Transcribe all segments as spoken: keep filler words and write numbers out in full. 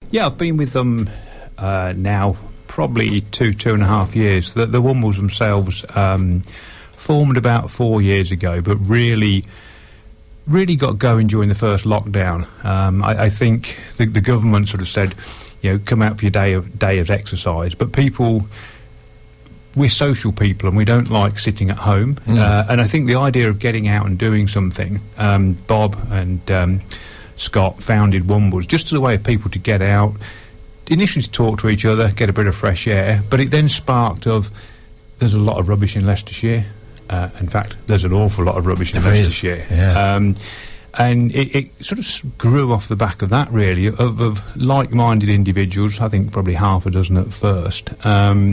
Yeah, I've been with them uh, now probably two, two and a half years. The, the Wombles themselves um, formed about four years ago, but really, really got going during the first lockdown. Um, I, I think the, the government sort of said, you know, come out for your day of day of exercise, but people. We're social people and we don't like sitting at home. Mm. Uh, and I think the idea of getting out and doing something, um, Bob and um, Scott founded Wombles just as a way of people to get out, initially to talk to each other, get a bit of fresh air, but it then sparked of, there's a lot of rubbish in Leicestershire. Uh, in fact, there's an awful lot of rubbish in there Leicestershire. Is, yeah. Um, and it, it sort of grew off the back of that, really, of, of like-minded individuals, I think probably half a dozen at first, um,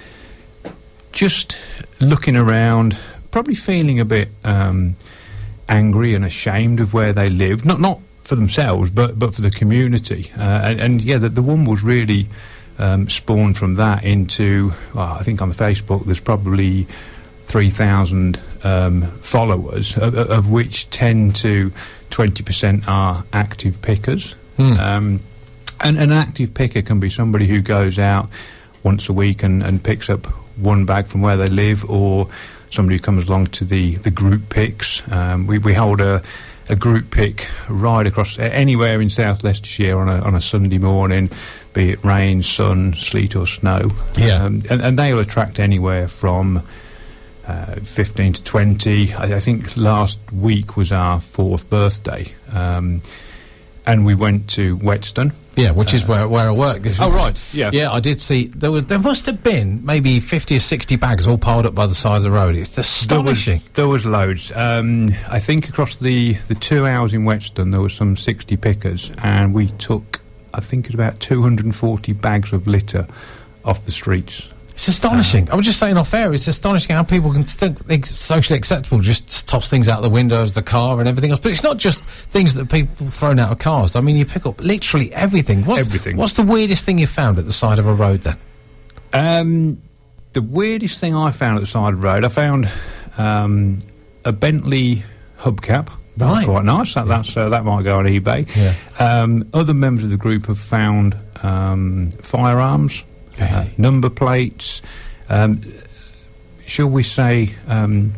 just looking around, probably feeling a bit um, angry and ashamed of where they lived. Not not for themselves, but but for the community. Uh, and, and yeah, the, the Wombles really um, spawned from that into. Well, I think on the Facebook there's probably three thousand um, followers, of, of which ten to twenty percent are active pickers. Mm. Um, and an active picker can be somebody who goes out once a week and, and picks up one bag from where they live, or somebody who comes along to the, the group picks. Um, we, we hold a, a group pick right across anywhere in South Leicestershire on a, on a Sunday morning, be it rain, sun, sleet or snow. Yeah. Um, and, and they will attract anywhere from uh, fifteen to twenty. I, I think last week was our fourth birthday. Um, and we went to Whetstone. Yeah, which uh, is where where I work. This oh, was, right, yeah. Yeah, I did see, there were, there must have been maybe fifty or sixty bags all piled up by the side of the road. It's astonishing. There was, there was loads. Um, I think across the, the two hours in Whetstone, there was some sixty pickers, and we took, I think it was about two hundred forty bags of litter off the streets. It's astonishing. Um, I was just saying off air, it's astonishing how people can still think it's socially acceptable, just toss things out the windows, the car and everything else. But it's not just things that people thrown out of cars. I mean, you pick up literally everything. What's, everything. What's the weirdest thing you found at the side of a road then? Um, the weirdest thing I found at the side of the road, I found um, a Bentley hubcap. Right. Quite nice. That, yeah. that's, uh, that might go on eBay. Yeah. Um, other members of the group have found um, firearms. Okay. Uh, number plates, um, shall we say, um,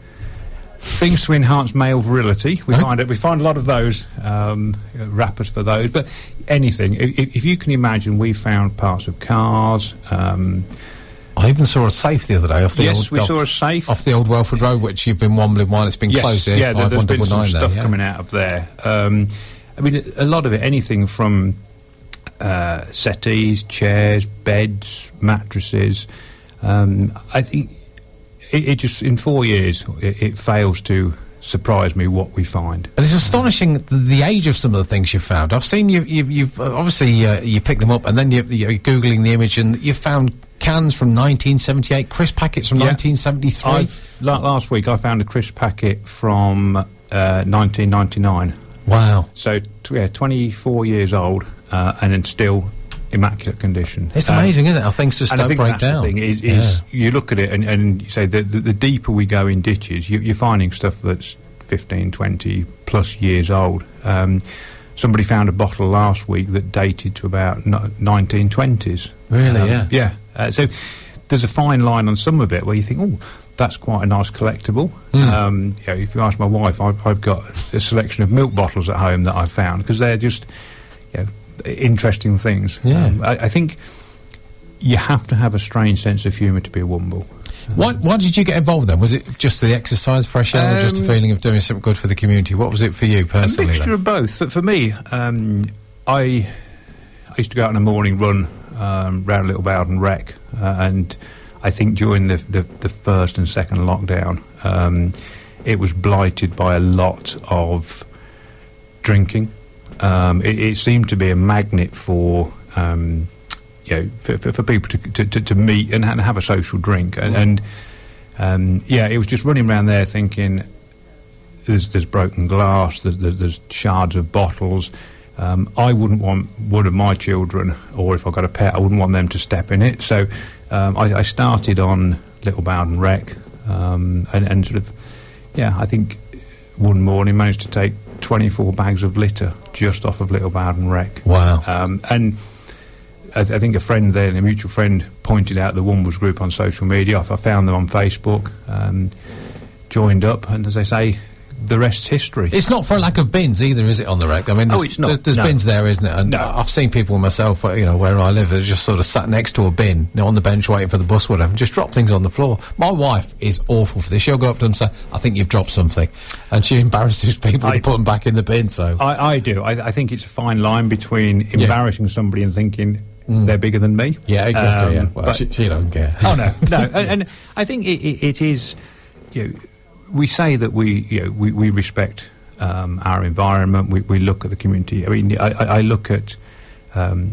things to enhance male virility. We huh? find it. We find a lot of those um, wrappers for those. But anything, if, if you can imagine, we found parts of cars. Um, I even saw a safe the other day off the yes, old we off, saw a safe off the old Welford Road, which you've been wombling while it's been yes, closed. There, yeah, there, there's been some stuff there, yeah. coming out of there. Um, I mean, a lot of it, anything from. Uh, settees, chairs, beds, mattresses. Um, I think it, it just in four years it, it fails to surprise me what we find. And it's astonishing the, the age of some of the things you've found. I've seen you. you you've uh, obviously uh, you pick them up and then you, you're googling the image and you've found cans from nineteen seventy-eight, crisp packets from yeah. nineteen seventy-three. I've, la- last week I found a crisp packet from uh, nineteen ninety-nine. Wow! So t- yeah, twenty-four years old. Uh, and in still immaculate condition. It's amazing, um, isn't it? How things just and don't I think break that's down. The thing is, is yeah. you look at it and, and you say the, the, the deeper we go in ditches, you, you're finding stuff that's fifteen, twenty plus years old. Um, somebody found a bottle last week that dated to about no, nineteen twenties. Really? Um, yeah. Yeah. Uh, so there's a fine line on some of it where you think, oh, that's quite a nice collectible. Mm. Um, you know, if you ask my wife, I've, I've got a selection of milk bottles at home that I've found because they're just, you know, interesting things. Yeah. Um, I, I think you have to have a strange sense of humour to be a Womble. Um, why, why did you get involved then? Was it just the exercise, fresh air, um, or just a feeling of doing something good for the community? What was it for you personally? A mixture then? of both. For, for me, um, I, I used to go out on a morning run um, round Little Bowden Wreck, uh, and I think during the, the, the first and second lockdown, um, it was blighted by a lot of drinking. Um, it, it seemed to be a magnet for, um, you know, for, for, for people to, to, to, to meet and, and have a social drink. And, and um, yeah, it was just running around there thinking, there's, there's broken glass, there's, there's, there's shards of bottles. Um, I wouldn't want one of my children, or if I got a pet, I wouldn't want them to step in it. So um, I, I started on Little Bowden Wreck, um, and, and sort of, yeah, I think one morning managed to take twenty-four bags of litter just off of Little Bowden Wreck. Wow. Um, and I, th- I think a friend there, a mutual friend, pointed out the Wombles group on social media. I found them on Facebook, um, joined up, and as I say, the rest's history. It's not for a lack of bins either, is it, on the wreck? I mean, there's, oh, it's not. there's, there's no. bins there, isn't it? And no. I've seen people myself, you know, where I live, they're just sort of sat next to a bin, you know, on the bench waiting for the bus, whatever, and just drop things on the floor. My wife is awful for this. She'll go up to them and say, I think you've dropped something. And she embarrasses people I, to put them back in the bin, so... I, I do. I, I think it's a fine line between embarrassing yeah. somebody and thinking... Mm. They're bigger than me. Yeah, exactly. Um, yeah. Well, she, she doesn't care. Oh no, no. and, and I think it, it, it is. You know, we say that we, you know, we, we respect um, our environment. We, we look at the community. I mean, I, I look at, um,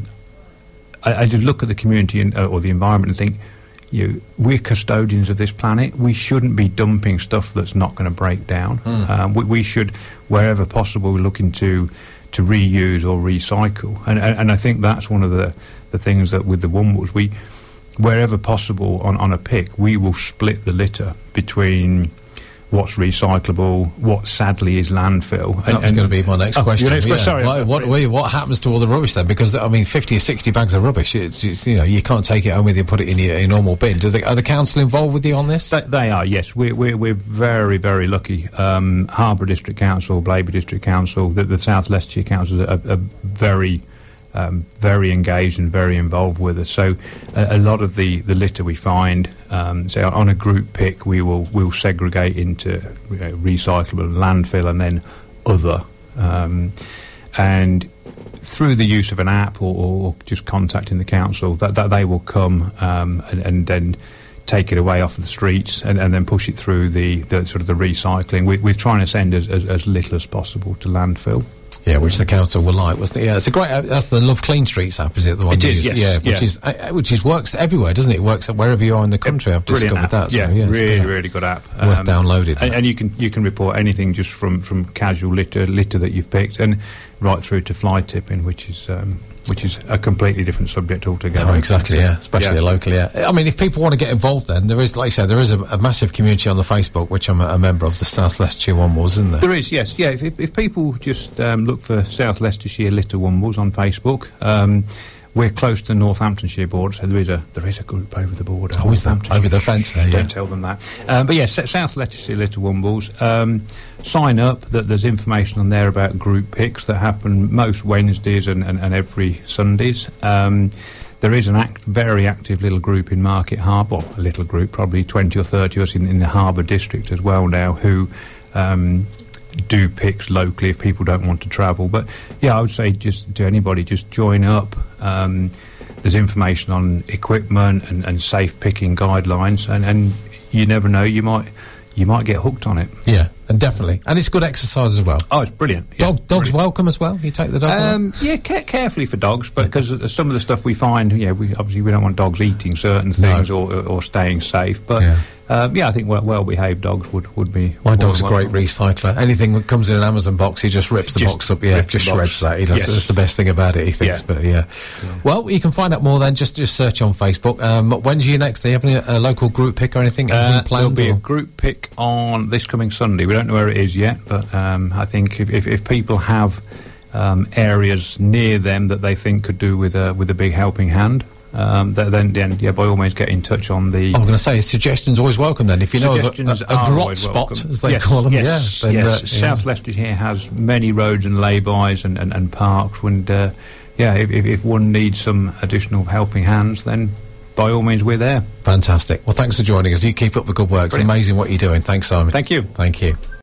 I, I just look at the community and, uh, or the environment and think, you know, we're custodians of this planet. We shouldn't be dumping stuff that's not going to break down. Mm. Um, we, we should, wherever possible, looking to. to reuse or recycle, and, and and I think that's one of the the things that with the Wombles, we wherever possible on on a pick, we will split the litter between what's recyclable, what sadly is landfill. That was going to be my next oh, question. Next yeah. question. Sorry, what, what, what, what happens to all the rubbish then? Because I mean, fifty or sixty bags of rubbish. It's, it's, you know, you can't take it home with you and put it in your, your normal bin. Do they, are the council involved with you on this? They, they are. Yes, we're we're, we're very very lucky. Um, Harborough District Council, Blaby District Council, the, the South Leicestershire Council are, are very. Um, very engaged and very involved with us. So a, a lot of the, the litter we find, um, say on a group pick, we will we'll segregate into you know, recyclable, landfill, and then other. Um, and through the use of an app or, or just contacting the council, that, that they will come um, and, and then take it away off the streets and, and then push it through the, the sort of the recycling. We, we're trying to send as, as, as little as possible to landfill. Yeah, which the council will like, wasn't it? Yeah, it's a great. Uh, that's the Love Clean Streets app, is it? The one it you is, use? yes, yeah, which yeah. is uh, which is works everywhere, doesn't it? It works wherever you are in the country. I've discovered app. that. Yeah, so, yeah, really, it's really good app. Worth Um, downloading. And, and you can you can report anything just from, from casual litter litter that you've picked, and right through to fly tipping, which is um, which is a completely different subject altogether. Oh, exactly, yeah, especially yeah. locally. Yeah, I mean, if people want to get involved, then there is, like I said, there is a, a massive community on the Facebook, which I'm a, a member of, the South Leicestershire Wombles, isn't there? There is, yes, yeah. If, if, if people just um, look for South Leicestershire Litter Wombles on Facebook. Um, We're close to the Northamptonshire border, so there is a there is a group over the border. Oh, is that over the fence there? Don't yeah. tell them that. Um, but yes, yeah, South Leicestershire Litter Wombles. Um, sign up. That there's information on there about group picks that happen most Wednesdays and, and, and every Sundays. Um, there is an act, very active little group in Market Harbour. Well, a little group, probably twenty or thirty of us in, in the Harbour district as well now, who. Um, do picks locally if people don't want to travel. But yeah, I would say just to anybody, just join up. Um, there's information on equipment and, and safe picking guidelines, and, and you never know, you might you might get hooked on it. Yeah, and definitely, and it's good exercise as well. Oh, it's brilliant. Yeah, Dog, dogs brilliant. welcome as well. You take the dog. Um, yeah, ca- carefully for dogs, but because some of the stuff we find, yeah, we obviously we don't want dogs eating certain things No. or, or staying safe. But Yeah. Um, yeah, I think well, well-behaved dogs would, would be... My dog's a well, great recycler. Anything that comes in an Amazon box, he just rips the Just box up. Yeah, rips the just box. shreds that. He does. Yes. That's the best thing about it, he thinks. Yeah. But yeah. Yeah. Well, you can find out more then. Just just search on Facebook. Um, when's your next? Do you have any a local group pick or anything? Uh, anything planned? there'll be or? a group pick on this coming Sunday. We don't know where it is yet, but um, I think if, if, if people have um, areas near them that they think could do with a with a big helping hand, um, th- then, then yeah, by all means get in touch on the. I'm going to say suggestions always welcome. Then, if you know of a, Suggestions a, a are grot always spot, welcome. as they yes, call them, yes, yeah. Then, yes. uh, South yeah. Leicester here has many roads and lay-bys and, and, and parks, and uh, yeah, if, if, if one needs some additional helping hands, then by all means we're there. Fantastic. Well, thanks for joining us. You keep up the good work. It's Brilliant. amazing what you're doing. Thanks, Simon. Thank you. Thank you.